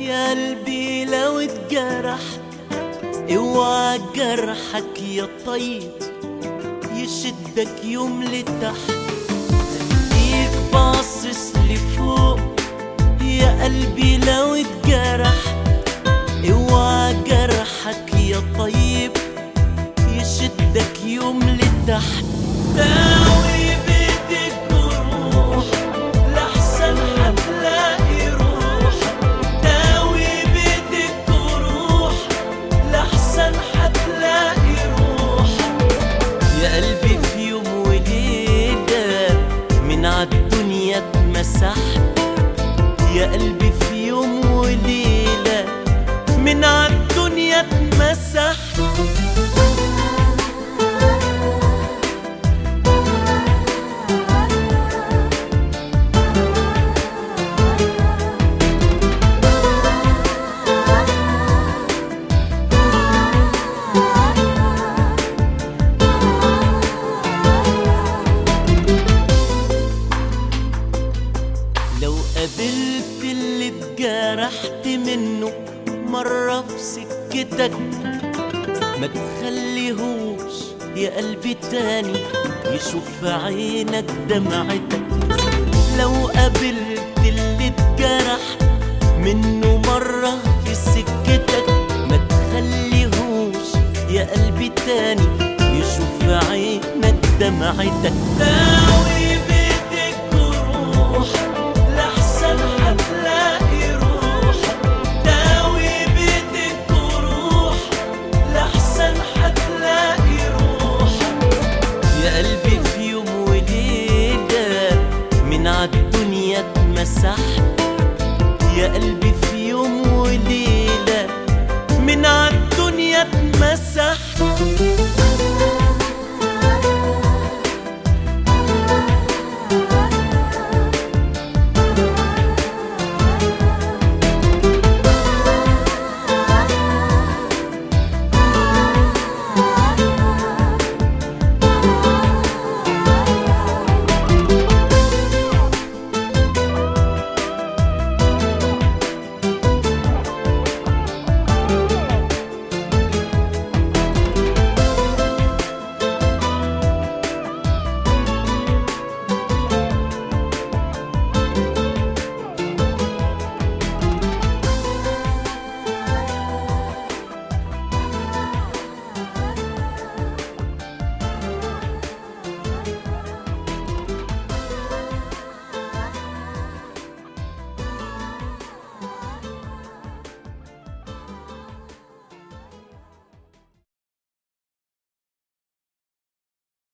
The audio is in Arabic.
يا قلبي لو اتجرحت اوعى جرحك يا طيب يشدك يوم لتحت، خليك باصص لفوق. يا قلبي لو اتجرحت اوعى جرحك يا طيب يشدك يوم لتحت. داوي بيدك جروح لحسن هتلاقي روح، داوي بيدك جروح لحسن هتلاقي روح. يا قلبي في يوم وليلة من عالدنيا اتمسحت، يا قلبي في يوم وليلة من عالدنيا اتمسحت. لو قابلت اللي اتجرحت منه مرة في سكتك ما تخليهوش يا قلبي تاني يشوف في عينك دمعتك. لو قابلت اللي اتجرحت منه مرة في سكتك ما تخليهوش يا قلبي تاني يشوف في عينك دمعتك. داوي بيدك جروح لحسن هتلاقي روح، داوي بيدك جروح لحسن هتلاقي روح. يا قلبي في يوم وليلة من عالدنيا اتمسحت، يا قلبي في يوم وليلة من عالدنيا اتمسحت.